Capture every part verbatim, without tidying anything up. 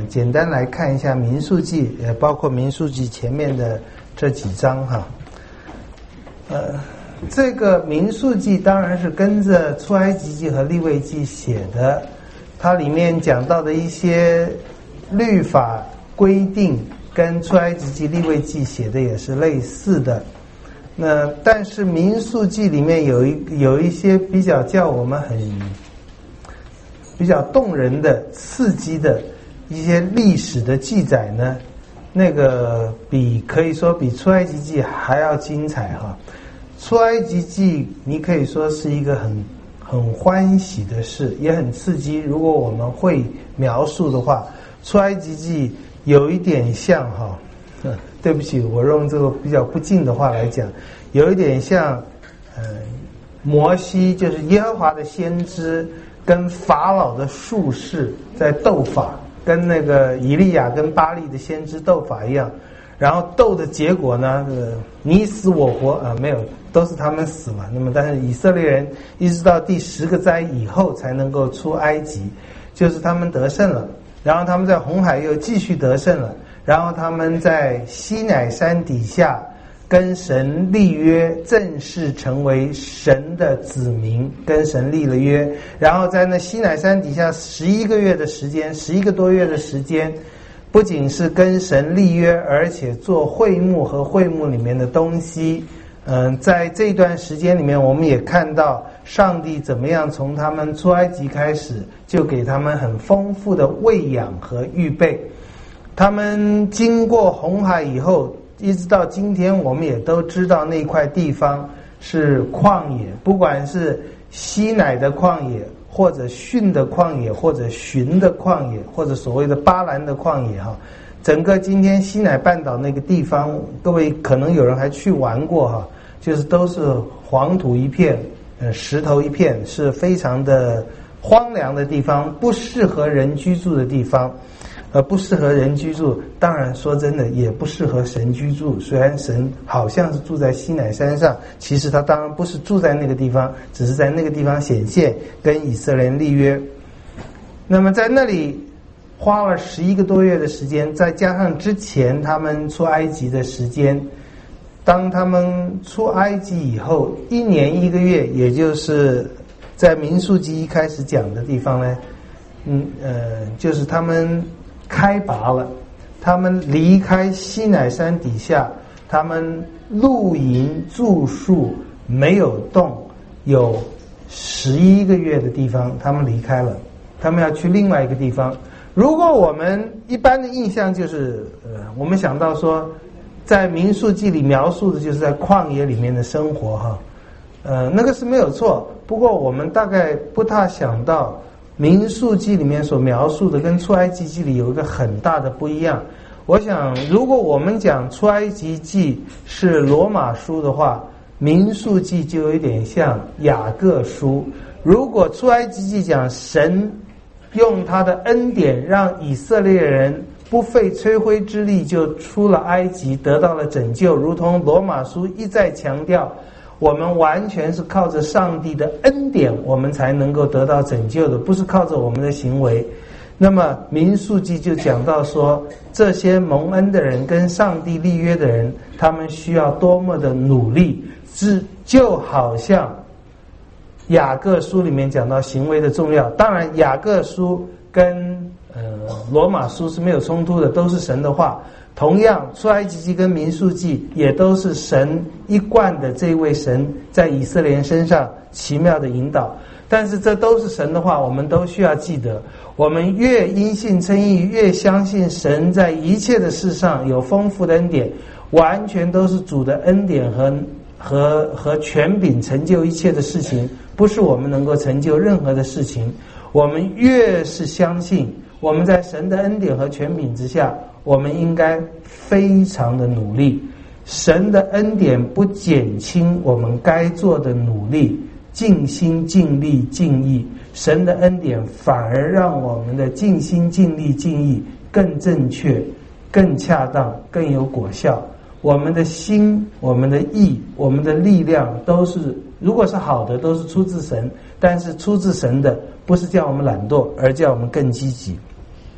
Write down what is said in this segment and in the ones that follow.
呃，简单来看一下民数记，呃，包括民数记前面的这几章哈。呃，这个民数记当然是跟着出埃及记和利未记写的，它里面讲到的一些律法规定跟出埃及记、利未记写的也是类似的。那但是民数记里面有一有一些比较叫我们很比较动人的、刺激的一些历史的记载呢，那个比可以说比出埃及记还要精彩哈。出埃及记你可以说是一个很很欢喜的事，也很刺激。如果我们会描述的话，出埃及记有一点像哈。对不起，我用这个比较不敬的话来讲，有一点像，呃，摩西就是耶和华的先知跟法老的术士在斗法，跟那个以利亚跟巴利的先知斗法一样，然后斗的结果呢，呃，你死我活啊、呃，没有，都是他们死嘛。那么，但是以色列人一直到第十个灾以后才能够出埃及，就是他们得胜了，然后他们在红海又继续得胜了。然后他们在西乃山底下跟神立约，正式成为神的子民，跟神立了约。然后在那西乃山底下十一个月的时间，十一个多月的时间，不仅是跟神立约，而且做会幕和会幕里面的东西。嗯，在这段时间里面，我们也看到上帝怎么样从他们出埃及开始，就给他们很丰富的喂养和预备。他们经过红海以后，一直到今天，我们也都知道那块地方是旷野，不管是西乃的旷野，或者逊的旷野，或者寻的旷野，或者所谓的巴兰的旷野哈。整个今天西乃半岛那个地方，各位可能有人还去玩过哈，就是都是黄土一片，呃，石头一片，是非常的荒凉的地方，不适合人居住的地方。而不适合人居住，当然说真的也不适合神居住。虽然神好像是住在西乃山上，其实他当然不是住在那个地方，只是在那个地方显现，跟以色列人立约。那么在那里花了十一个多月的时间，再加上之前他们出埃及的时间，当他们出埃及以后，一年一个月，也就是在民数记一开始讲的地方呢，嗯呃，就是他们开拔了，他们离开西乃山底下，他们露营住宿没有动，有十一个月的地方，他们离开了，他们要去另外一个地方。如果我们一般的印象就是，呃，我们想到说，在民数记里描述的就是在旷野里面的生活哈，呃，那个是没有错。不过我们大概不大想到。民数记里面所描述的跟出埃及记里有一个很大的不一样。我想如果我们讲出埃及记是罗马书的话，民数记就有一点像雅各书。如果出埃及记讲神用他的恩典让以色列人不费吹灰之力就出了埃及，得到了拯救，如同罗马书一再强调，我们完全是靠着上帝的恩典，我们才能够得到拯救的，不是靠着我们的行为。那么民数记就讲到说，这些蒙恩的人跟上帝立约的人，他们需要多么的努力，是就好像雅各书里面讲到行为的重要。当然雅各书跟呃罗马书是没有冲突的，都是神的话。同样出埃及记跟民数记也都是神一贯的这位神在以色列人身上奇妙的引导，但是这都是神的话，我们都需要记得，我们越因信称义，越相信神在一切的事上有丰富的恩典，完全都是主的恩典和和和权柄成就一切的事情，不是我们能够成就任何的事情。我们越是相信我们在神的恩典和权柄之下，我们应该非常的努力。神的恩典不减轻我们该做的努力，尽心尽力尽意，神的恩典反而让我们的尽心尽力尽意更正确，更恰当，更有果效。我们的心，我们的意，我们的力量都是，如果是好的，都是出自神，但是出自神的不是叫我们懒惰，而叫我们更积极。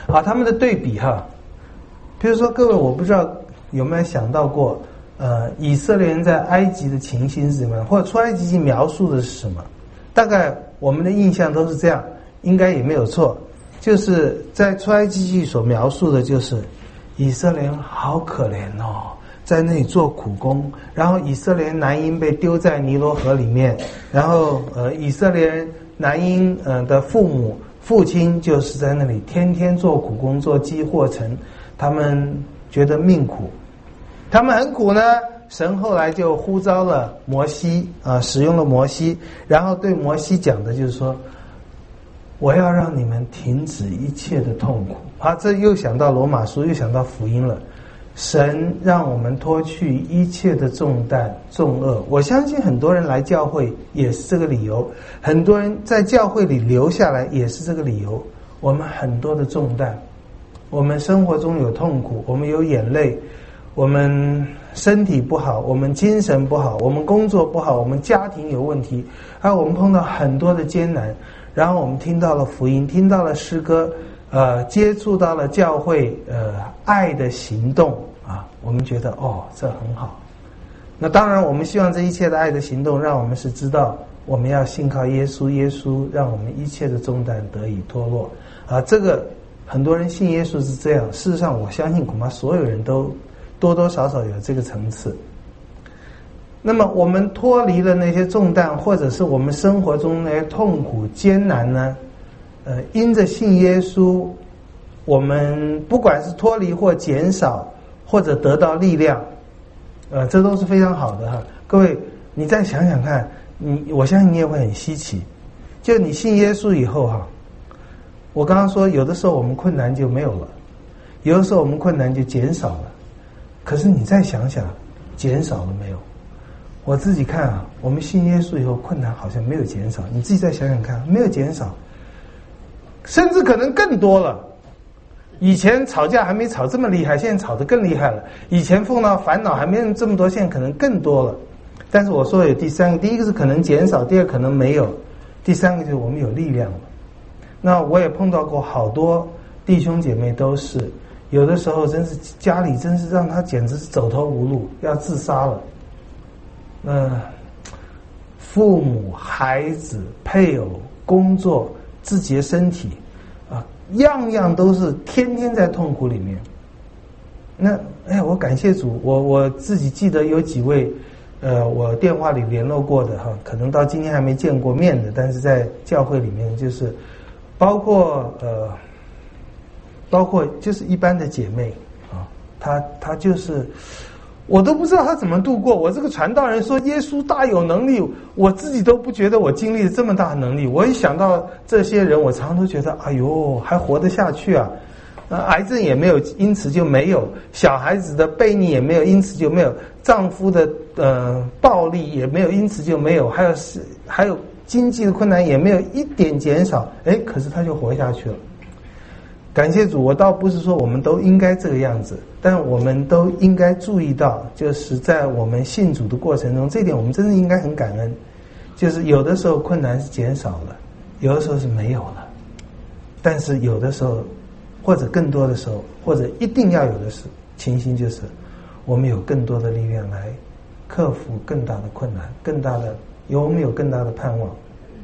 好，他们的对比哈，比如说各位，我不知道有没有想到过，呃，以色列人在埃及的情形是什么，或者出埃及记描述的是什么？大概我们的印象都是这样，应该也没有错，就是在出埃及记所描述的就是以色列人好可怜哦，在那里做苦工，然后以色列人男婴被丢在尼罗河里面，然后呃，以色列人男婴呃的父母父亲就是在那里天天做苦工，做积货城，他们觉得命苦，他们很苦呢。神后来就呼召了摩西啊，使用了摩西，然后对摩西讲的就是说，我要让你们停止一切的痛苦。啊，这又想到罗马书，又想到福音了。神让我们脱去一切的重担重恶。我相信很多人来教会也是这个理由，很多人在教会里留下来也是这个理由。我们很多的重担，我们生活中有痛苦，我们有眼泪，我们身体不好，我们精神不好，我们工作不好，我们家庭有问题，还有我们碰到很多的艰难，然后我们听到了福音，听到了诗歌，呃，接触到了教会，呃，爱的行动啊，我们觉得哦，这很好。那当然，我们希望这一切的爱的行动，让我们是知道我们要信靠耶稣，耶稣让我们一切的重担得以脱落啊。这个很多人信耶稣是这样，事实上，我相信恐怕所有人都多多少少有这个层次。那么我们脱离了那些重担，或者是我们生活中那些痛苦艰难呢，呃，因着信耶稣，我们不管是脱离或减少，或者得到力量，呃，这都是非常好的哈。各位，你再想想看，你我相信你也会很稀奇，就你信耶稣以后哈，我刚刚说有的时候我们困难就没有了，有的时候我们困难就减少了。可是你再想想，减少了没有？我自己看啊，我们信耶稣以后，困难好像没有减少。你自己再想想看，没有减少，甚至可能更多了。以前吵架还没吵这么厉害，现在吵得更厉害了。以前碰到烦恼还没有这么多，现在可能更多了。但是我说有第三个，第一个是可能减少，第二可能没有，第三个就是我们有力量了。那我也碰到过好多弟兄姐妹都是。有的时候真是家里真是让他简直是走投无路，要自杀了。呃，父母、孩子、配偶、工作、自己的身体啊，样样都是天天在痛苦里面。那哎，我感谢主，我我自己记得有几位，呃，我电话里联络过的哈，可能到今天还没见过面的，但是在教会里面就是，包括呃。包括就是一般的姐妹啊，她她就是，我都不知道她怎么度过。我这个传道人说耶稣大有能力，我自己都不觉得我经历了这么大的能力。我一想到这些人，我常常都觉得，哎呦，还活得下去啊！呃，癌症也没有因此就没有，小孩子的悖逆也没有因此就没有，丈夫的呃暴力也没有因此就没有，还有是还有经济的困难也没有一点减少。哎，可是他就活下去了。感谢主，我倒不是说我们都应该这个样子，但我们都应该注意到，就是在我们信主的过程中，这一点我们真的应该很感恩。就是有的时候困难是减少了，有的时候是没有了，但是有的时候，或者更多的时候，或者一定要有的是情形，就是我们有更多的力量来克服更大的困难，更大的有我们有更大的盼望。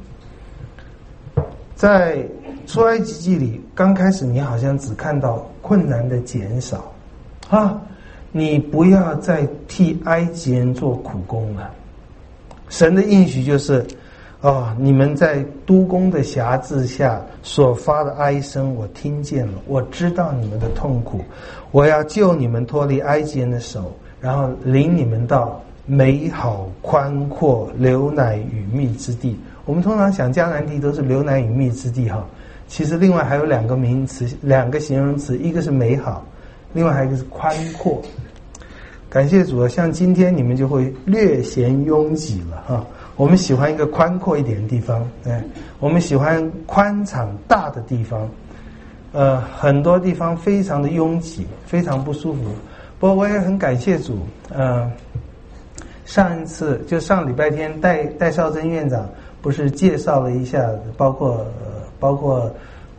在出埃及记里，刚开始你好像只看到困难的减少啊，你不要再替埃及人做苦工了。神的应许就是哦，你们在督工的辖制下所发的哀声我听见了，我知道你们的痛苦，我要救你们脱离埃及人的手，然后领你们到美好宽阔流奶与蜜之地。我们通常想迦南地都是流奶与蜜之地哈，其实另外还有两个名词，两个形容词，一个是美好，另外还有一个是宽阔。感谢主啊，像今天你们就会略显拥挤了哈。我们喜欢一个宽阔一点的地方，哎，我们喜欢宽敞大的地方，呃，很多地方非常的拥挤，非常不舒服。不过我也很感谢主，呃，上一次就上礼拜天戴戴绍珍院长不是介绍了一下，包括、呃、包括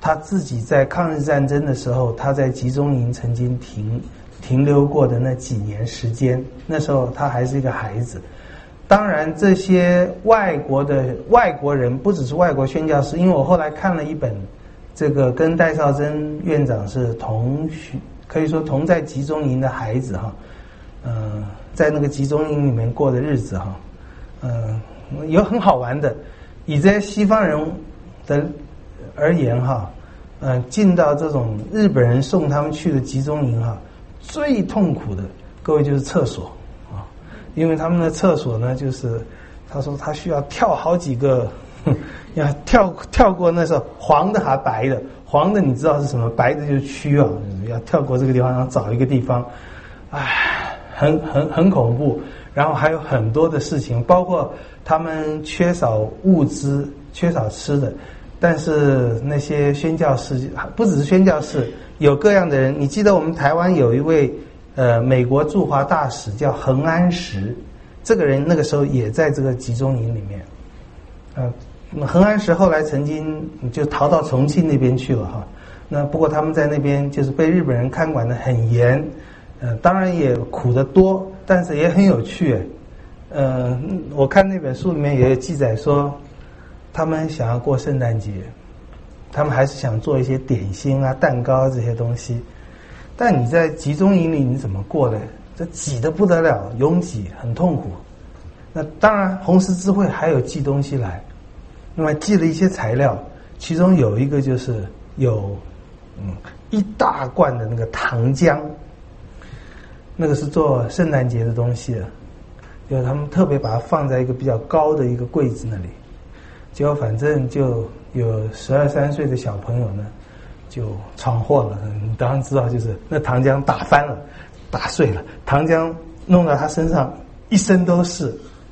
他自己在抗日战争的时候，他在集中营曾经停停留过的那几年时间，那时候他还是一个孩子。当然，这些外国的外国人不只是外国宣教士，因为我后来看了一本，这个跟戴绍珍院长是同学，可以说同在集中营的孩子哈，嗯、呃，在那个集中营里面过的日子哈，嗯、呃，有很好玩的，以这些西方人的而言哈，嗯、呃，进到这种日本人送他们去的集中营哈，最痛苦的各位就是厕所。因为他们的厕所呢，就是他说他需要跳好几个，要跳跳过那时候黄的还白的，黄的你知道是什么，白的就是蛆啊，要跳过这个地方，然后找一个地方，唉，很很很恐怖。然后还有很多的事情，包括他们缺少物资，缺少吃的，但是那些宣教士不只是宣教士，有各样的人。你记得我们台湾有一位。呃，美国驻华大使叫恒安石，这个人那个时候也在这个集中营里面。呃，恒安石后来曾经就逃到重庆那边去了哈。那不过他们在那边就是被日本人看管得很严，呃，当然也苦得多，但是也很有趣。呃，我看那本书里面也有记载说，他们想要过圣诞节，他们还是想做一些点心啊、蛋糕这些东西。但你在集中营里你怎么过呢？这挤得不得了，拥挤，很痛苦。那当然，红十字会还有寄东西来，那么寄了一些材料，其中有一个就是有嗯一大罐的那个糖浆，那个是做圣诞节的东西了，就他们特别把它放在一个比较高的一个柜子那里，结果反正就有十二三岁的小朋友呢。就闯祸了，你当然知道，就是那糖浆打翻了，打碎了，糖浆弄到他身上，一身都是。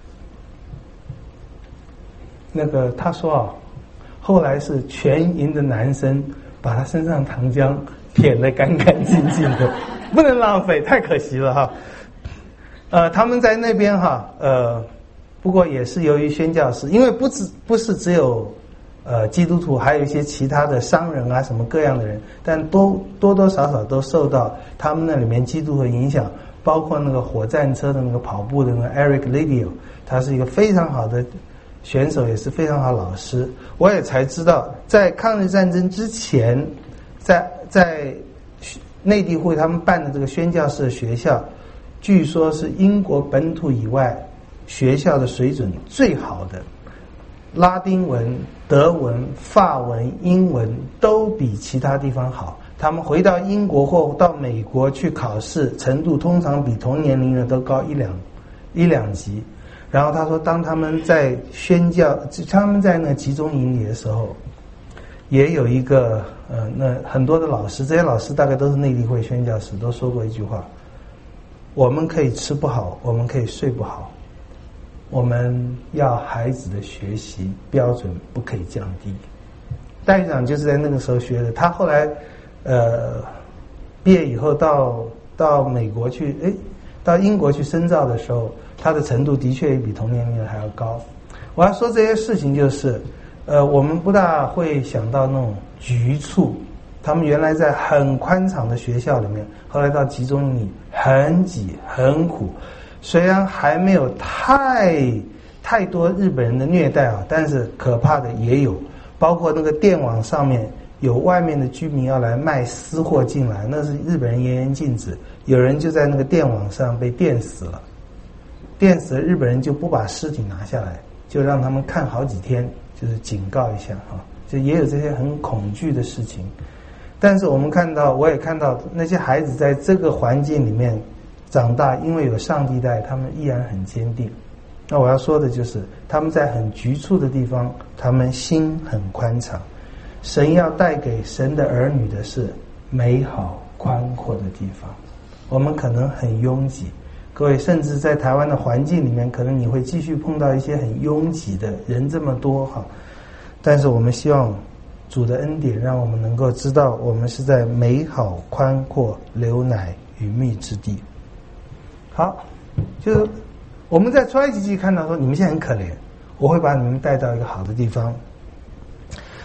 那个他说啊，后来是全营的男生把他身上糖浆舔得干干净净的，不能浪费，太可惜了哈。呃，他们在那边哈，呃，不过也是由于宣教士，因为不只不是只有。呃，基督徒还有一些其他的商人啊，什么各样的人，但多多多少少都受到他们那里面基督的影响，包括那个火战车的那个跑步的那个 Eric Liddell， 他是一个非常好的选手，也是非常好的老师。我也才知道，在抗日战争之前，在在内地会他们办的这个宣教士的学校，据说是英国本土以外学校的水准最好的。拉丁文、德文、法文、英文都比其他地方好。他们回到英国或到美国去考试，程度通常比同年龄的都高一两一两级。然后他说，当他们在宣教，他们在那集中营里的时候，也有一个呃，那很多的老师，这些老师大概都是内地会宣教师，都说过一句话：我们可以吃不好，我们可以睡不好。我们要孩子的学习标准不可以降低。戴院长就是在那个时候学的，他后来呃毕业以后到到美国去，诶，到英国去深造的时候，他的程度的确也比同年龄的还要高。我要说这些事情就是，呃，我们不大会想到那种局促。他们原来在很宽敞的学校里面，后来到集中营里很挤很苦。虽然还没有太太多日本人的虐待啊，但是可怕的也有，包括那个电网上面有外面的居民要来卖私货进来，那是日本人严严禁止，有人就在那个电网上被电死了，电死了日本人就不把尸体拿下来，就让他们看好几天，就是警告一下啊，就也有这些很恐惧的事情。但是我们看到，我也看到那些孩子在这个环境里面长大，因为有上帝带，他们依然很坚定。那我要说的就是，他们在很局促的地方，他们心很宽敞。神要带给神的儿女的是美好宽阔的地方。我们可能很拥挤，各位甚至在台湾的环境里面，可能你会继续碰到一些很拥挤的人，这么多哈。但是我们希望主的恩典，让我们能够知道，我们是在美好宽阔、流奶与蜜之地。好，就是我们在出埃及记看到说，你们现在很可怜，我会把你们带到一个好的地方。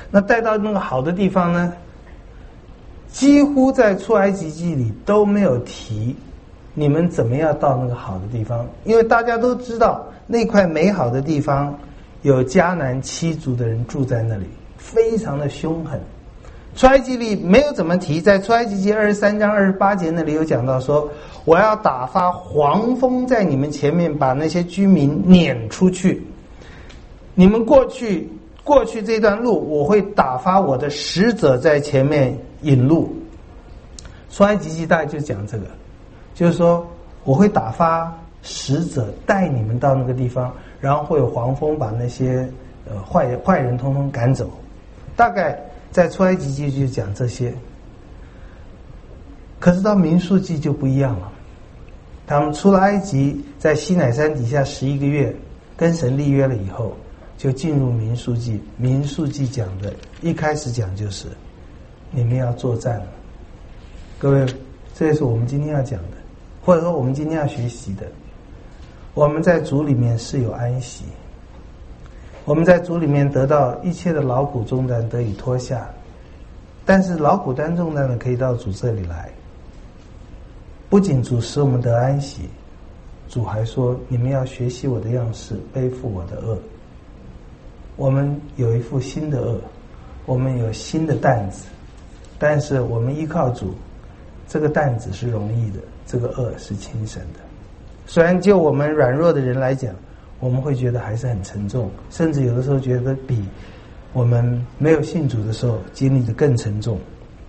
那带到那个好的地方呢，几乎在出埃及记里都没有提你们怎么样到那个好的地方，因为大家都知道那块美好的地方有迦南七族的人住在那里，非常的凶狠。出埃及里没有怎么提，在出埃及记二十三章二十八节那里有讲到说，我要打发黄蜂在你们前面，把那些居民撵出去。你们过去过去这段路，我会打发我的使者在前面引路。出埃及记大概就讲这个，就是说我会打发使者带你们到那个地方，然后会有黄蜂把那些呃坏坏人通通赶走。大概在出埃及记就讲这些，可是到民数记就不一样了。他们出了埃及，在西乃山底下十一个月，跟神立约了以后，就进入民数记。民数记讲的一开始讲就是你们要作战了。各位，这也是我们今天要讲的，或者说我们今天要学习的。我们在主里面是有安息，我们在主里面得到一切的劳苦重担得以脱下，但是劳苦担重担的可以到主这里来。不仅主使我们得安息，主还说你们要学习我的样式，背负我的恶。我们有一副新的恶，我们有新的担子，但是我们依靠主，这个担子是容易的，这个恶是轻省的。虽然就我们软弱的人来讲，我们会觉得还是很沉重，甚至有的时候觉得比我们没有信主的时候经历的更沉重。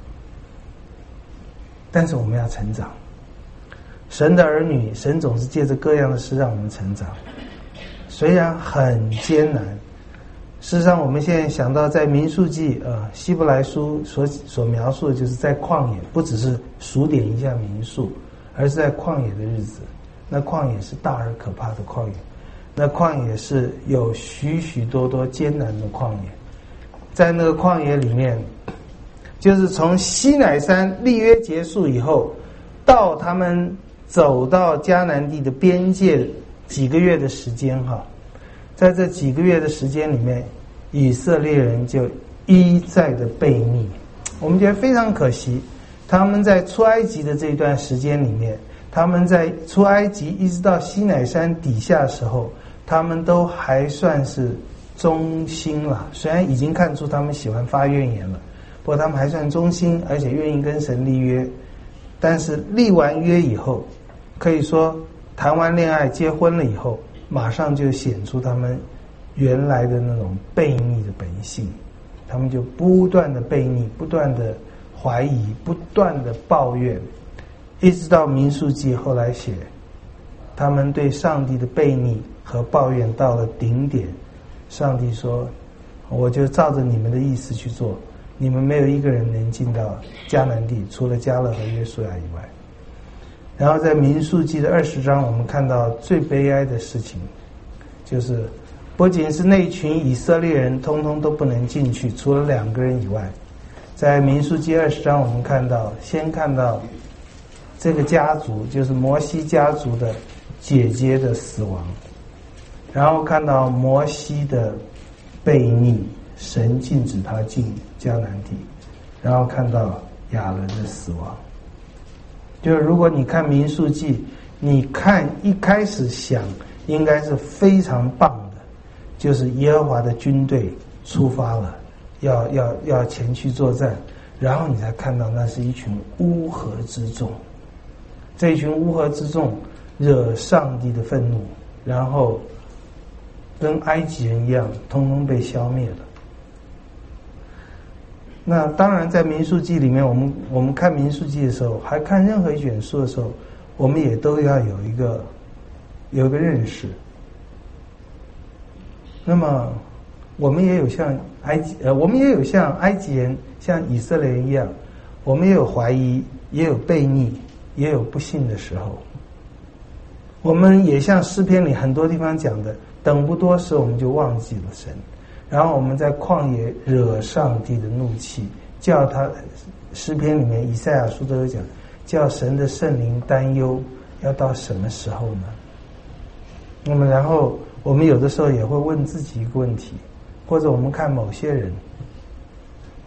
但是我们要成长，神的儿女，神总是借着各样的事让我们成长，虽然很艰难。事实上我们现在想到在民数记呃希伯来书所所描述的，就是在旷野，不只是数点一下民数，而是在旷野的日子。那旷野是大而可怕的旷野，那旷野是有许许多多艰难的旷野。在那个旷野里面，就是从西乃山立约结束以后，到他们走到迦南地的边界几个月的时间哈，在这几个月的时间里面，以色列人就一再的悖逆。我们觉得非常可惜，他们在出埃及的这段时间里面，他们在出埃及一直到西乃山底下的时候，他们都还算是忠心了，虽然已经看出他们喜欢发怨言了，不过他们还算忠心，而且愿意跟神立约。但是立完约以后，可以说谈完恋爱结婚了以后，马上就显出他们原来的那种悖逆的本性，他们就不断的悖逆，不断的怀疑，不断的抱怨，一直到民数记后来写，他们对上帝的悖逆和抱怨到了顶点。上帝说，我就照着你们的意思去做，你们没有一个人能进到迦南地，除了迦勒和约书亚以外。然后在民数记的二十章，我们看到最悲哀的事情，就是不仅是那群以色列人通通都不能进去，除了两个人以外。在民数记二十章，我们看到先看到这个家族，就是摩西家族的姐姐的死亡，然后看到摩西的悖逆，神禁止他进迦南地，然后看到亚伦的死亡。就是如果你看民数记，你看一开始想应该是非常棒的，就是耶和华的军队出发了，要要要前去作战，然后你才看到那是一群乌合之众，这一群乌合之众惹上帝的愤怒，然后跟埃及人一样，通通被消灭了。那当然在民数记里面，我们我们看民数记的时候，还看任何一卷书的时候，我们也都要有一个有一个认识。那么我们也有像埃及呃，我们也有像埃及人、像以色列人一样，我们也有怀疑，也有悖逆，也有不信的时候。我们也像诗篇里很多地方讲的，等不多时我们就忘记了神，然后我们在旷野惹上帝的怒气，叫他诗篇里面以赛亚书都有讲，叫神的圣灵担忧，要到什么时候呢？那么然后我们有的时候也会问自己一个问题，或者我们看某些人，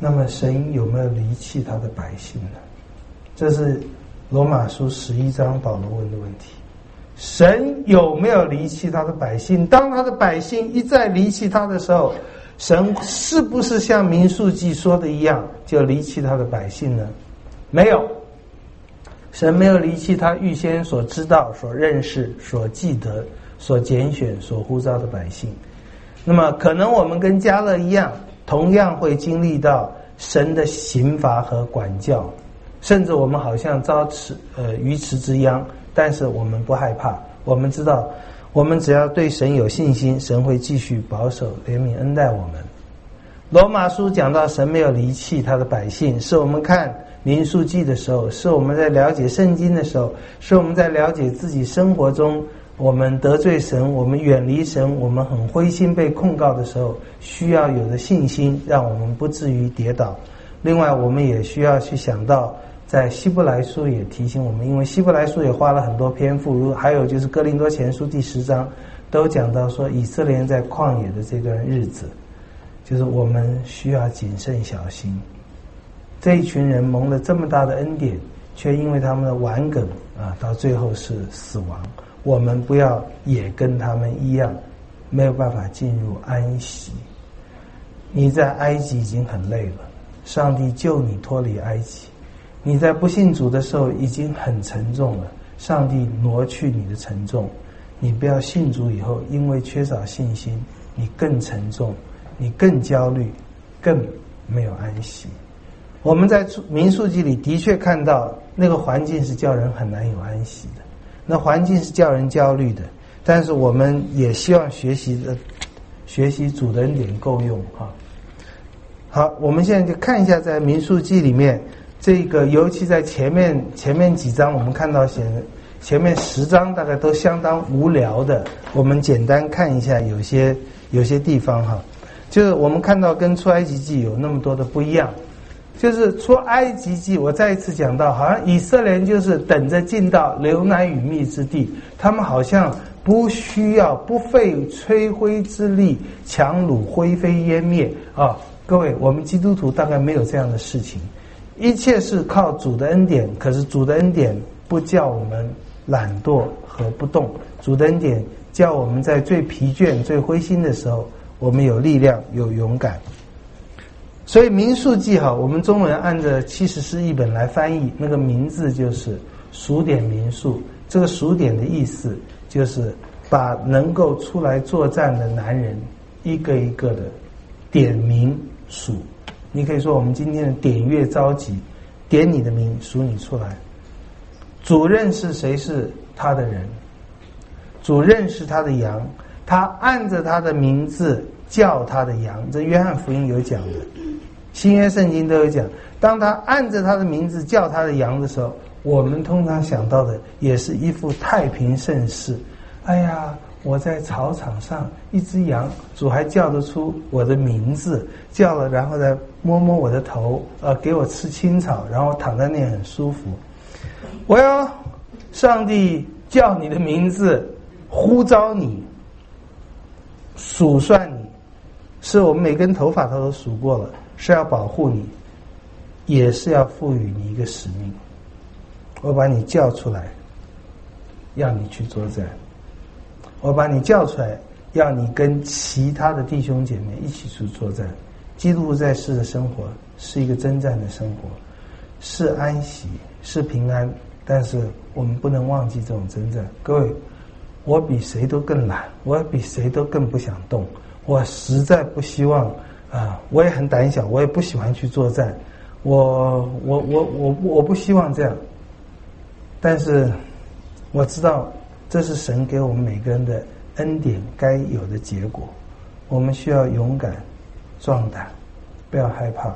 那么神有没有离弃他的百姓呢？这是罗马书十一章保罗问的问题。神有没有离弃他的百姓？当他的百姓一再离弃他的时候，神是不是像民数记说的一样，就离弃他的百姓呢？没有，神没有离弃他预先所知道、所认识、所记得、所拣选、所呼召的百姓。那么可能我们跟迦勒一样，同样会经历到神的刑罚和管教，甚至我们好像遭池呃鱼池之殃，但是我们不害怕，我们知道我们只要对神有信心，神会继续保守、怜悯、恩待我们。罗马书讲到神没有离弃他的百姓，是我们看民数记的时候，是我们在了解圣经的时候，是我们在了解自己生活中我们得罪神，我们远离神，我们很灰心被控告的时候，需要有的信心，让我们不至于跌倒。另外我们也需要去想到，在希伯来书也提醒我们，因为希伯来书也花了很多篇幅，如还有就是哥林多前书第十章都讲到说，以色列人在旷野的这段日子，就是我们需要谨慎小心。这一群人蒙了这么大的恩典，却因为他们的顽梗啊，到最后是死亡。我们不要也跟他们一样，没有办法进入安息。你在埃及已经很累了，上帝救你脱离埃及。你在不信主的时候已经很沉重了，上帝挪去你的沉重。你不要信主以后，因为缺少信心，你更沉重，你更焦虑，更没有安息。我们在民数记里的确看到那个环境是叫人很难有安息的，那环境是叫人焦虑的，但是我们也希望学习的学习主的恩典够用啊。好，我们现在就看一下在民数记里面，这个尤其在前面前面几章，我们看到前前面十章大概都相当无聊的，我们简单看一下有些有些地方哈，就是我们看到跟出埃及记有那么多的不一样。就是出埃及记，我再一次讲到，好像以色列人就是等着进到流奶与蜜之地，他们好像不需要不费吹灰之力强掳灰飞烟灭啊！各位，我们基督徒大概没有这样的事情，一切是靠主的恩典，可是主的恩典不叫我们懒惰和不动，主的恩典叫我们在最疲倦、最灰心的时候，我们有力量、有勇敢。所以民数记哈，我们中文按着七十士译本来翻译，那个名字就是数点民数。这个数点的意思就是把能够出来作战的男人一个一个的点名数。你可以说我们今天的点阅召集，点你的名，数你出来。主认识谁是他的人，主认识他的羊，他按着他的名字叫他的羊。这约翰福音有讲的，新约圣经都有讲，当他按着他的名字叫他的羊的时候，我们通常想到的也是一副太平盛世。哎呀，我在草场上一只羊，主还叫得出我的名字，叫了然后再摸摸我的头，呃，给我吃青草，然后躺在那很舒服。我要上帝叫你的名字，呼召你，数算你，是我们每根头发他都数过了，是要保护你，也是要赋予你一个使命。我把你叫出来，要你去作战。我把你叫出来，要你跟其他的弟兄姐妹一起去作战。基督徒在世的生活是一个征战的生活，是安息，是平安，但是我们不能忘记这种征战。各位，我比谁都更懒，我比谁都更不想动，我实在不希望啊，我也很胆小，我也不喜欢去作战，我我我我我不希望这样，但是我知道这是神给我们每个人的恩典该有的结果。我们需要勇敢壮胆，不要害怕。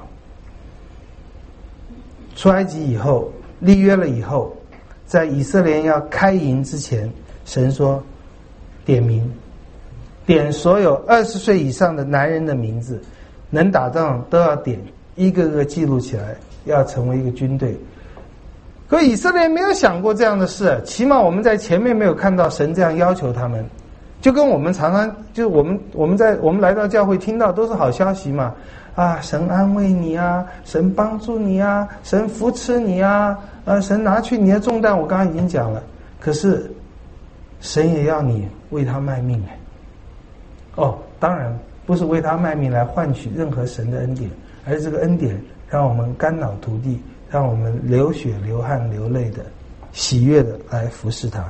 出埃及以后，立约了以后，在以色列人要开营之前，神说点名，点所有二十岁以上的男人的名字，能打仗都要点，一个个记录起来，要成为一个军队。可以色列人没有想过这样的事，起码我们在前面没有看到神这样要求他们，就跟我们常常就我们我们在我们来到教会听到都是好消息嘛， 啊，神安慰你啊，神帮助你啊，神扶持你啊，呃，神拿去你的重担，我刚刚已经讲了。可是神也要你为他卖命哎。哦，当然不是为他卖命来换取任何神的恩典，而是这个恩典让我们肝脑涂地，让我们流血流汗流泪的喜悦的来服侍他。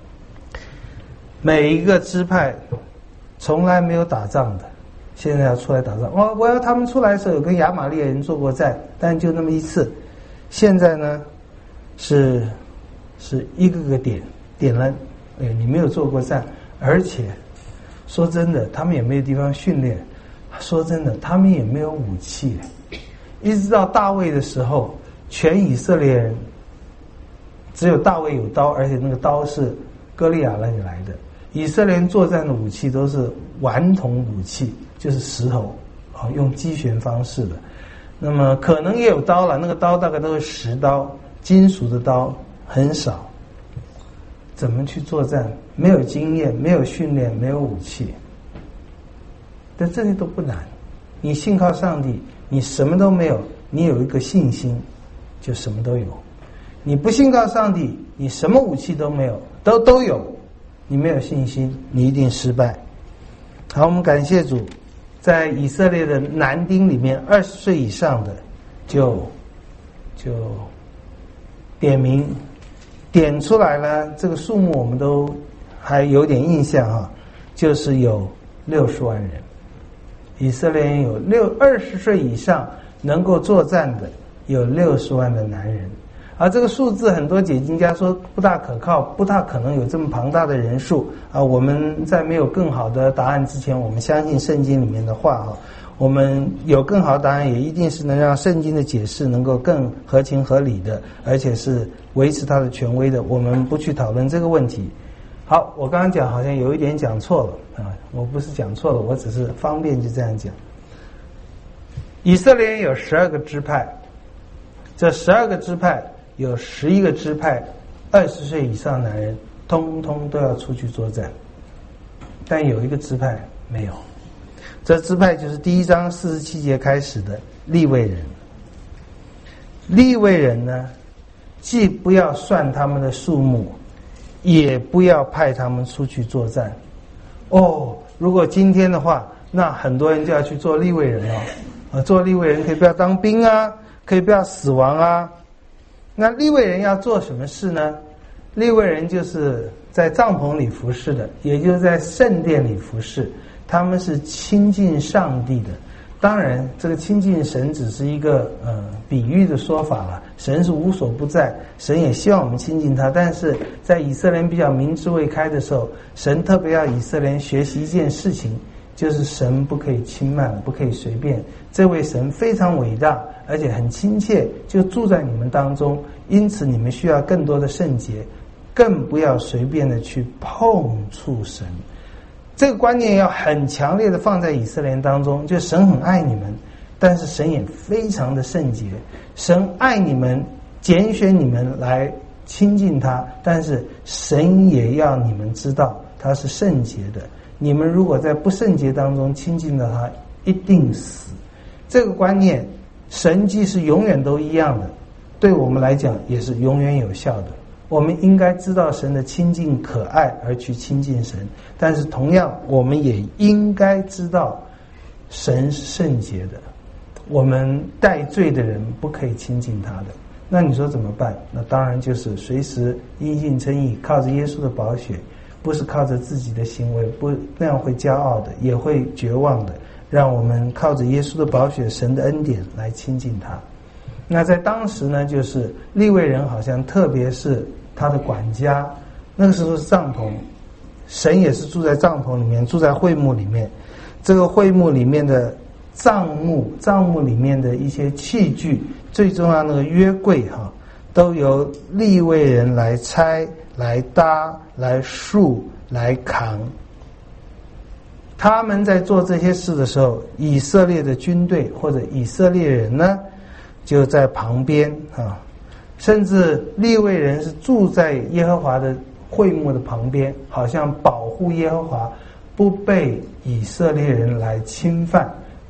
每一个支派从来没有打仗的，现在要出来打仗。我我要他们出来的时候有跟亚玛力人做过战，但就那么一次。现在呢是是一个个点点了，哎，你没有做过战，而且说真的，他们也没有地方训练。说真的，他们也没有武器。一直到大卫的时候，全以色列人只有大卫有刀，而且那个刀是歌利亚那里来的。以色列人作战的武器都是顽童武器，就是石头啊，用击旋方式的。那么可能也有刀了，那个刀大概都是石刀，金属的刀很少。怎么去作战？没有经验，没有训练，没有武器。但这些都不难，你信靠上帝，你什么都没有，你有一个信心，就什么都有。你不信靠上帝，你什么武器都没有，都都有。你没有信心，你一定失败。好，我们感谢主，在以色列的男丁里面，二十岁以上的就就点名点出来了，这个数目我们都还有点印象啊，就是有六十万人。以色列人有六二十岁以上能够作战的有六十万的男人。而这个数字很多解经家说不大可靠，不大可能有这么庞大的人数啊！我们在没有更好的答案之前，我们相信圣经里面的话啊。我们有更好的答案，也一定是能让圣经的解释能够更合情合理的，而且是维持它的权威的。我们不去讨论这个问题。好，我刚刚讲好像有一点讲错了啊！我不是讲错了，我只是方便就这样讲。以色列人有十二个支派，这十二个支派。有十一个支派，二十岁以上男人通通都要出去作战，但有一个支派没有。这支派就是第一章四十七节开始的利未人。利未人呢，既不要算他们的数目，也不要派他们出去作战。哦，如果今天的话，那很多人就要去做利未人了。啊，做利未人可以不要当兵啊，可以不要死亡啊。那利未人要做什么事呢？利未人就是在帐篷里服侍的，也就是在圣殿里服侍。他们是亲近上帝的。当然，这个亲近神只是一个呃比喻的说法了。神是无所不在，神也希望我们亲近他。但是在以色列人比较明智未开的时候，神特别要以色列人学习一件事情，就是神不可以轻慢，不可以随便。这位神非常伟大，而且很亲切，就住在你们当中。因此你们需要更多的圣洁，更不要随便的去碰触神。这个观念要很强烈的放在以色列人当中，就神很爱你们，但是神也非常的圣洁。神爱你们，拣选你们来亲近他，但是神也要你们知道他是圣洁的。你们如果在不圣洁当中亲近了他，一定死。这个观念，神迹是永远都一样的，对我们来讲也是永远有效的。我们应该知道神的亲近可爱而去亲近神，但是同样我们也应该知道神是圣洁的，我们带罪的人不可以亲近他的。那你说怎么办？那当然就是随时因信称义，靠着耶稣的宝血，不是靠着自己的行为，不那样会骄傲的，也会绝望的。让我们靠着耶稣的宝血，神的恩典来亲近他。那在当时呢，就是利未人好像特别是他的管家，那个时候是帐篷，神也是住在帐篷里面，住在会幕里面。这个会幕里面的帐幕，帐幕里面的一些器具，最重要那个约柜哈，都由利未人来拆、来搭、来束、来扛。他们在做这些事的时候，以色列的军队或者以色列人呢，就在旁边啊，甚至利未人是住在耶和华的会幕的旁边，好像保护耶和华不被以色列人来侵犯，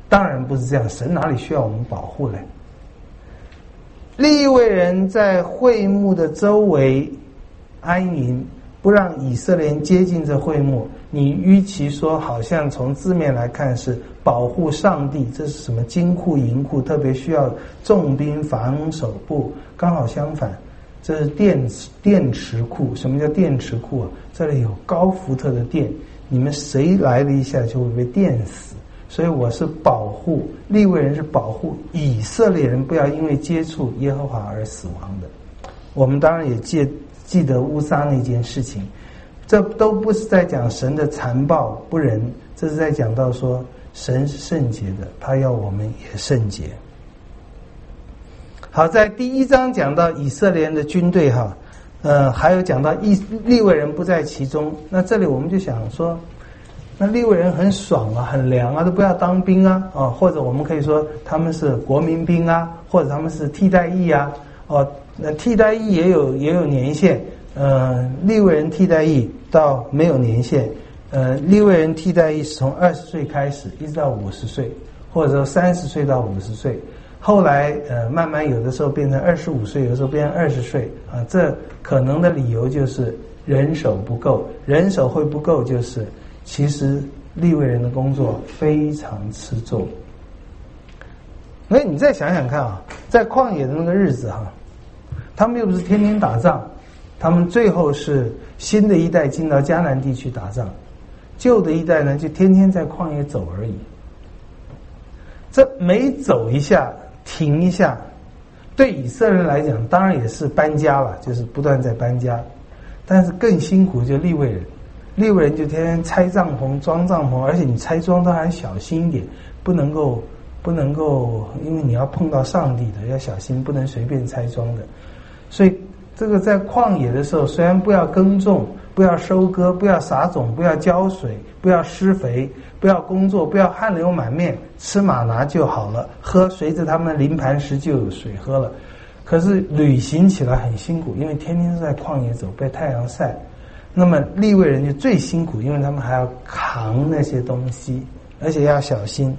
当然不是这样，神哪里需要我们保护呢？利未人在会幕的周围安营，不让以色列人接近这会幕。你与其说好像从字面来看是保护上帝，这是什么金库银库，特别需要重兵防守部，刚好相反，这是电电池库。什么叫电池库啊？这里有高伏特的电，你们谁来了一下就会被电死。所以我是保护利未人，是保护以色列人不要因为接触耶和华而死亡的。我们当然也记记得乌撒那件事情，这都不是在讲神的残暴不仁，这是在讲到说神是圣洁的，他要我们也圣洁。好，在第一章讲到以色列人的军队哈，呃，还有讲到利利未人不在其中。那这里我们就想说，那利未人很爽啊，很凉啊，都不要当兵啊，哦，或者我们可以说他们是国民兵啊，或者他们是替代役啊，哦，那替代役也有也有年限，呃，利未人替代役到没有年限，呃，利未人替代役是从二十岁开始，一直到五十岁，或者说三十岁到五十岁。后来呃，慢慢有的时候变成二十五岁，有的时候变成二十岁啊。这可能的理由就是人手不够，人手会不够，就是其实利未人的工作非常吃重。所以你再想想看啊，在旷野的那个日子哈，他们又不是天天打仗，他们最后是新的一代进到迦南地去打仗，旧的一代呢就天天在旷野走而已。这每走一下停一下，对以色列人来讲当然也是搬家了，就是不断在搬家，但是更辛苦就利未人，利未人就天天拆帐篷装帐篷，而且你拆装都还小心一点，不能够不能够，因为你要碰到上帝的，要小心，不能随便拆装的。所以这个在旷野的时候，虽然不要耕种，不要收割，不要撒种，不要浇水，不要施肥，不要工作，不要汗流满面，吃玛拿就好了，喝随着他们临磐石就有水喝了。可是旅行起来很辛苦，因为天天都在旷野走，被太阳晒。那么利未人就最辛苦，因为他们还要扛那些东西，而且要小心。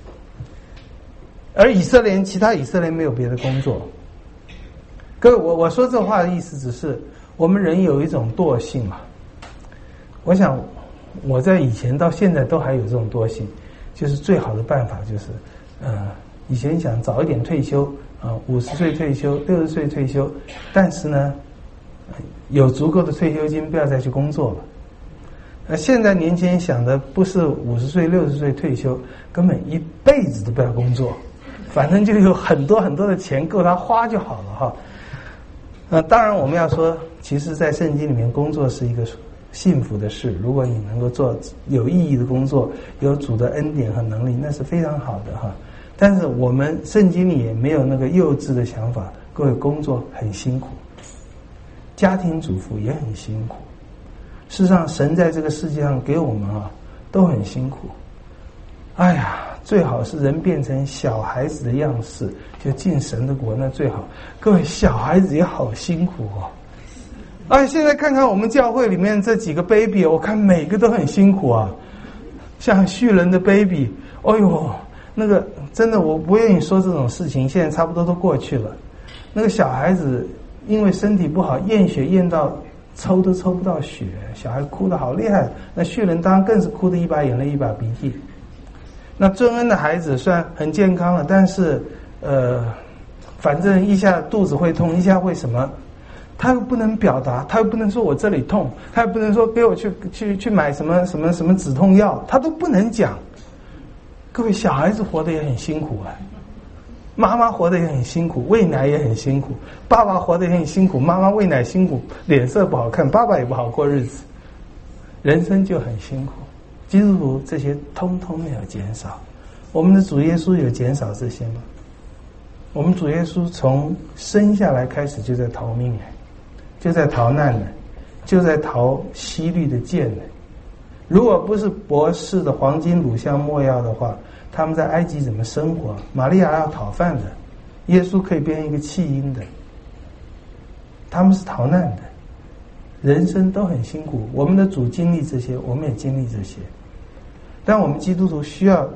而以色列人，其他以色列没有别的工作。各位，我我说这话的意思只是我们人有一种惰性嘛。我想我在以前到现在都还有这种惰性，就是最好的办法就是，呃，以前想早一点退休啊，五十岁退休，六十岁退休，但是呢，有足够的退休金，不要再去工作了。那现在年轻人想的不是五十岁、六十岁退休，根本一辈子都不要工作，反正就有很多很多的钱够他花就好了哈。呃，当然我们要说，其实在圣经里面工作是一个幸福的事，如果你能够做有意义的工作，有主的恩典和能力，那是非常好的哈。但是我们圣经里也没有那个幼稚的想法，各位工作很辛苦，家庭主妇也很辛苦。事实上，神在这个世界上给我们啊都很辛苦。哎呀，最好是人变成小孩子的样式，就进神的国，那最好。各位，小孩子也好辛苦哦。哎，现在看看我们教会里面这几个 baby， 我看每个都很辛苦啊。像旭人的 baby， 哎呦，那个真的我不愿意说这种事情，现在差不多都过去了。那个小孩子因为身体不好，验血验到抽都抽不到血，小孩哭得好厉害。那旭人当然更是哭得一把眼泪一把鼻涕。那尊恩的孩子虽然很健康了，但是呃，反正一下肚子会痛，一下会什么，他又不能表达，他又不能说我这里痛，他又不能说给我去去去买什么什么什么止痛药，他都不能讲。各位，小孩子活得也很辛苦啊，妈妈活得也很辛苦，喂奶也很辛苦，爸爸活得也很辛苦，妈妈喂奶辛苦，脸色不好看，爸爸也不好过日子，人生就很辛苦。基督徒这些通通没有减少，我们的主耶稣有减少这些吗？我们主耶稣从生下来开始就在逃命呢，就在逃难呢，就在逃西律的剑呢。如果不是博士的黄金、乳香、没药的话，他们在埃及怎么生活？玛利亚要讨饭的，耶稣可以变成一个弃婴的，他们是逃难的，人生都很辛苦。我们的主经历这些，我们也经历这些。但我们基督徒需要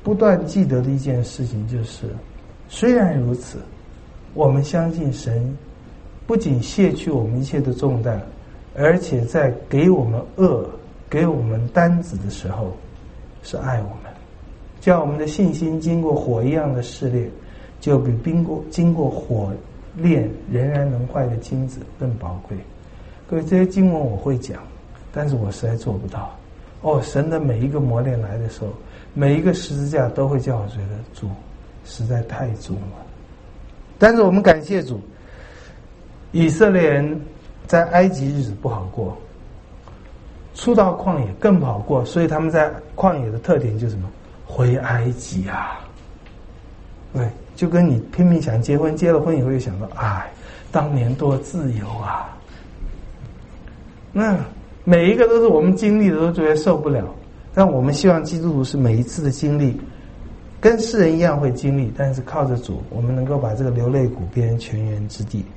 不断记得的一件事情就是，虽然如此，我们相信神不仅卸去我们一切的重担，而且在给我们恶、给我们担子的时候，是爱我们，叫我们的信心经过火一样的试炼，就比经过经过火炼仍然能坏的金子更宝贵。各位，这些经文我会讲，但是我实在做不到。哦，神的每一个磨练来的时候，每一个十字架都会叫我觉得主实在太重了。但是我们感谢主，以色列人在埃及日子不好过，出到旷野更不好过，所以他们在旷野的特点就是什么？回埃及啊！对，就跟你拼命想结婚，结了婚以后又想到，哎，当年多自由啊！那每一个都是我们经历的，都觉得受不了。但我们希望基督徒是每一次的经历，跟世人一样会经历，但是靠着主，我们能够把这个流泪谷变成泉源之地。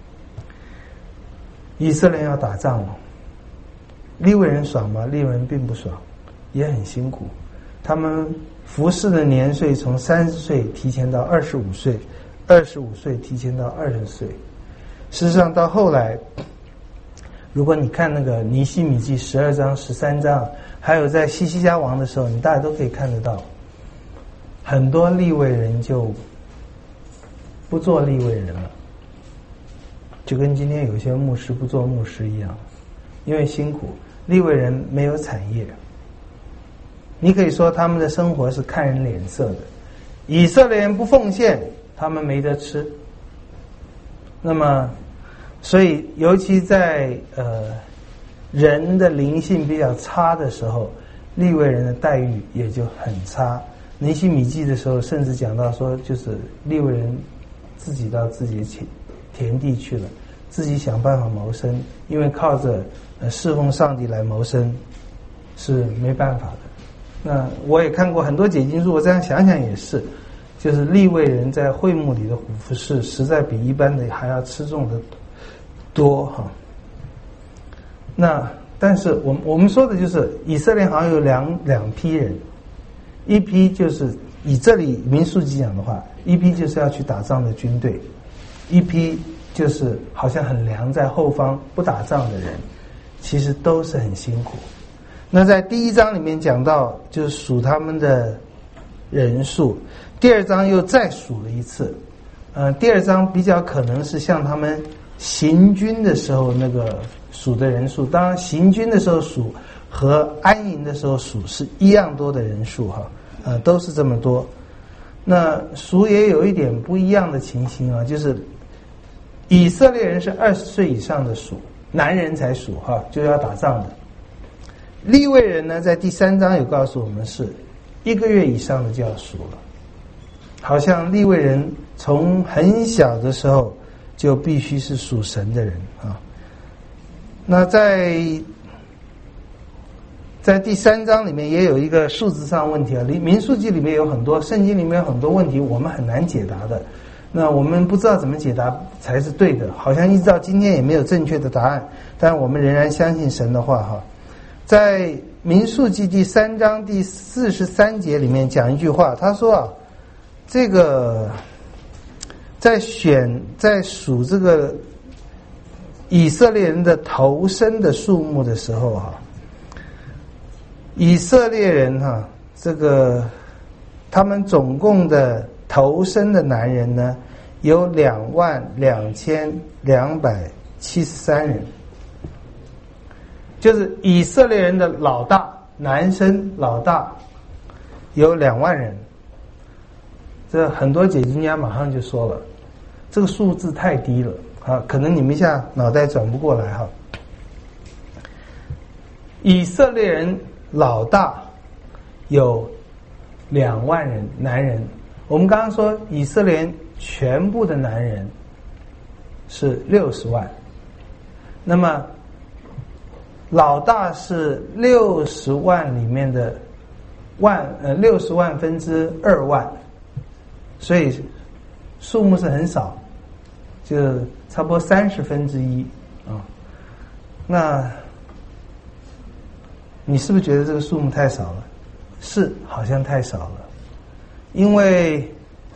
以色列要打仗了，利未人爽吗？利未人并不爽，也很辛苦。他们服侍的年岁从三十岁提前到二十五岁，二十五岁提前到二十岁。事实上，到后来，如果你看那个尼希米记十二章、十三章，还有在西西家王的时候，你大家都可以看得到，很多利未人就不做利未人了，就跟今天有些牧师不做牧师一样，因为辛苦。利未人没有产业，你可以说他们的生活是看人脸色的。以色列人不奉献，他们没得吃。那么，所以尤其在呃人的灵性比较差的时候，利未人的待遇也就很差。尼希米记的时候，甚至讲到说，就是利未人自己到自己的田田地去了，自己想办法谋生，因为靠着呃侍奉上帝来谋生是没办法的。那我也看过很多解经书，我这样想想也是，就是利未人在会幕里的服侍，实在比一般的还要吃重的多哈。那但是我们我们说的就是以色列好像有两两批人，一批就是以这里民数记讲的话，一批就是要去打仗的军队，一批就是好像很凉在后方不打仗的人，其实都是很辛苦。那在第一章里面讲到就是数他们的人数，第二章又再数了一次。呃，第二章比较可能是像他们行军的时候那个数的人数，当然行军的时候数和安营的时候数是一样多的人数哈，呃，都是这么多。那数也有一点不一样的情形啊，就是以色列人是二十岁以上的数，男人才数哈，就要打仗的。利未人呢，在第三章有告诉我们是一个月以上的就要数了，好像利未人从很小的时候就必须是属神的人啊。那在在第三章里面也有一个数字上问题啊，民数记里面有很多，圣经里面有很多问题我们很难解答的，那我们不知道怎么解答才是对的，好像一直到今天也没有正确的答案，但我们仍然相信神的话哈。在民数记第三章第四十三节里面讲一句话，他说啊，这个在选在数这个以色列人的头生的数目的时候哈，以色列人哈，这个他们总共的头生的男人呢有两万两千两百七十三人。就是以色列人的老大，男生老大有两万人，这很多解经家马上就说了，这个数字太低了啊，可能你们一下脑袋转不过来哈。以色列人老大有两万人，男人。我们刚刚说以色列人全部的男人是六十万，那么老大是六十万里面的万呃六十万分之二万，所以数目是很少，就差不多三十分之一啊。那你是不是觉得这个数目太少了？是，好像太少了。 因为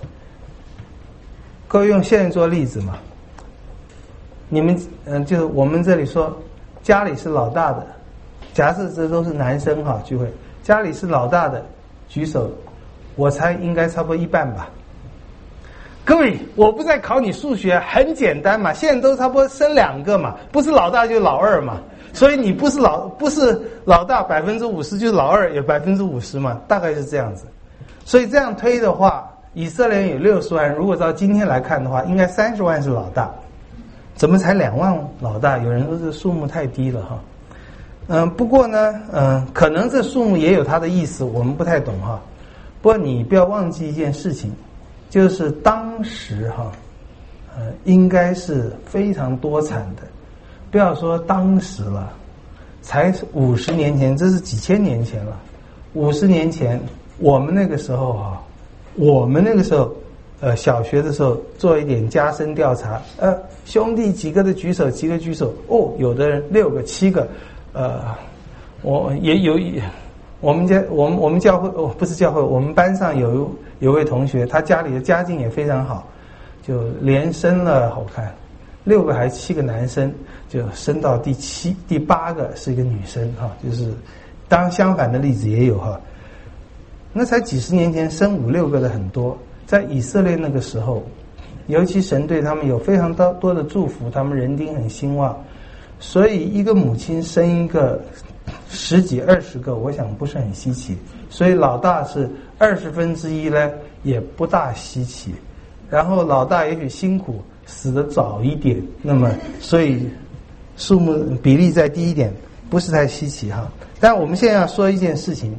各位用现在做例子嘛，你们嗯、呃，就是我们这里说家里是老大的，假设这都是男生哈聚会，家里是老大的举手，我猜应该差不多一半吧。各位，我不在考你数学，很简单嘛，现在都差不多生两个嘛，不是老大就老二嘛，所以你不是老不是老大百分之五十，就是老二也百分之五十嘛，大概是这样子。所以这样推的话，以色列有六十万，如果照今天来看的话，应该三十万是老大，怎么才两万老大？有人说这数目太低了哈。嗯，不过呢，嗯，可能这数目也有它的意思，我们不太懂哈。不过你不要忘记一件事情。就是当时哈，呃，应该是非常多产的，不要说当时了，才五十年前，这是几千年前了。五十年前，我们那个时候哈，我们那个时候，呃，小学的时候做一点加深调查，呃，兄弟几个的举手，几个举手，哦，有的人六个、七个，呃，我也有一。我们家我们我们教会哦不是教会，我们班上有有位同学，他家里的家境也非常好，就连生了我看六个还是七个男生，就生到第七第八个是一个女生哈，就是当然相反的例子也有哈。那才几十年前生五六个的很多，在以色列那个时候，尤其神对他们有非常多多的祝福，他们人丁很兴旺，所以一个母亲生一个十几二十个，我想不是很稀奇，所以老大是二十分之一呢，也不大稀奇。然后老大也许辛苦，死得早一点，那么所以数目比例再低一点，不是太稀奇哈。但我们现在要说一件事情，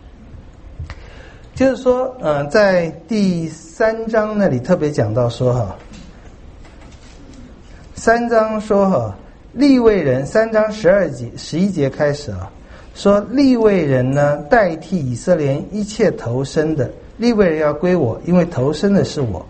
就是说，呃，在第三章那里特别讲到说哈，三章说哈。利未人三章十二节十一节开始啊，说利未人呢代替以色列一切投生的，利未人要归我，因为投生的是我。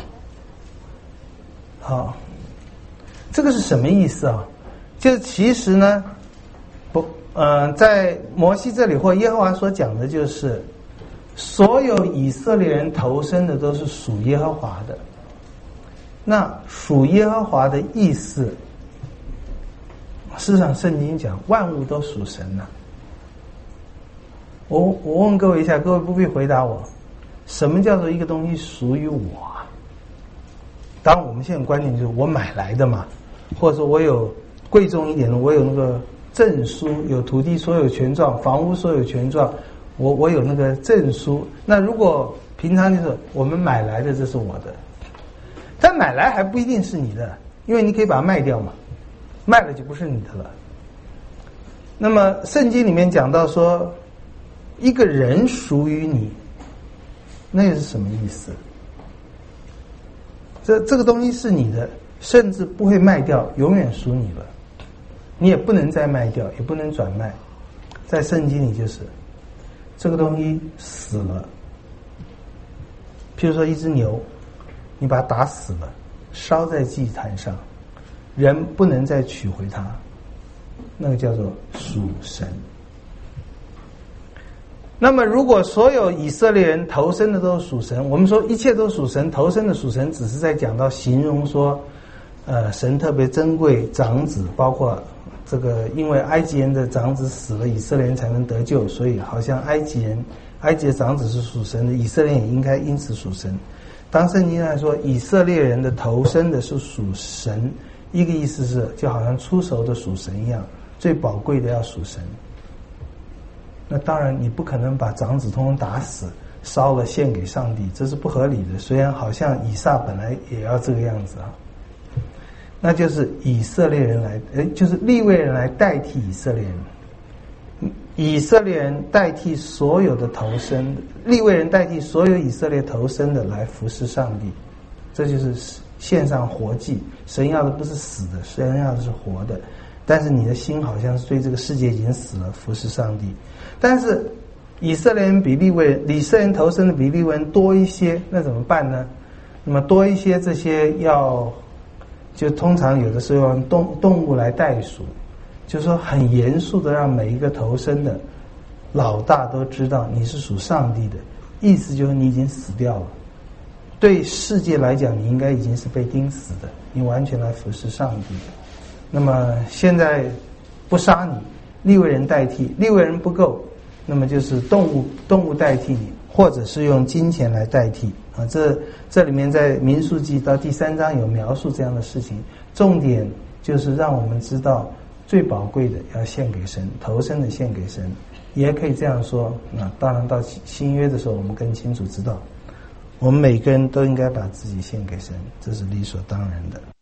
好，这个是什么意思啊？就其实呢，不，嗯、呃，在摩西这里或耶和华所讲的就是，所有以色列人投生的都是属耶和华的。那属耶和华的意思。事实上，圣经讲万物都属神呐、啊。我我问各位一下，各位不必回答我，什么叫做一个东西属于我啊？当然，我们现在观念就是我买来的嘛，或者说我有贵重一点的，我有那个证书，有土地所有权状、房屋所有权状，我我有那个证书。那如果平常就是我们买来的，这是我的，但买来还不一定是你的，因为你可以把它卖掉嘛。卖了就不是你的了。那么圣经里面讲到说，一个人属于你，那是什么意思？这这个东西是你的，甚至不会卖掉，永远属你了。你也不能再卖掉，也不能转卖。在圣经里就是，这个东西死了。譬如说一只牛，你把它打死了，烧在祭坛上。人不能再取回它，那个叫做属神。那么如果所有以色列人投生的都是属神，我们说一切都属神，投生的属神只是在讲到形容说，呃，神特别珍贵，长子包括这个，因为埃及人的长子死了，以色列人才能得救，所以好像埃及人埃及的长子是属神的，以色列人也应该因此属神。当圣经来说以色列人的投生的是属神，一个意思是就好像出熟的属神一样，最宝贵的要属神。那当然你不可能把长子通通打死烧了献给上帝，这是不合理的，虽然好像以撒本来也要这个样子啊。那就是以色列人来，诶，就是利未人来代替以色列人，以色列人代替所有的投生，利未人代替所有以色列投生的来服侍上帝，这就是献上活祭。神要的不是死的，神要的是活的，但是你的心好像是对这个世界已经死了，服侍上帝。但是以色列人比利未人，以色列人投生的比利未人多一些，那怎么办呢？那么多一些这些要，就通常有的时候用动动物来代数，就是说很严肃的让每一个投生的老大都知道你是属上帝的， 意思就是你已经死掉了。对世界来讲，你应该已经是被钉死的，你完全来服侍上帝。那么现在不杀你，利未人代替，利未人不够，那么就是动物动物代替你，或者是用金钱来代替啊。这这里面在民数记到第三章有描述这样的事情，重点就是让我们知道最宝贵的要献给神，头生的献给神。也可以这样说，那当然到新约的时候，我们更清楚知道，我们每个人都应该把自己献给神，这是理所当然的。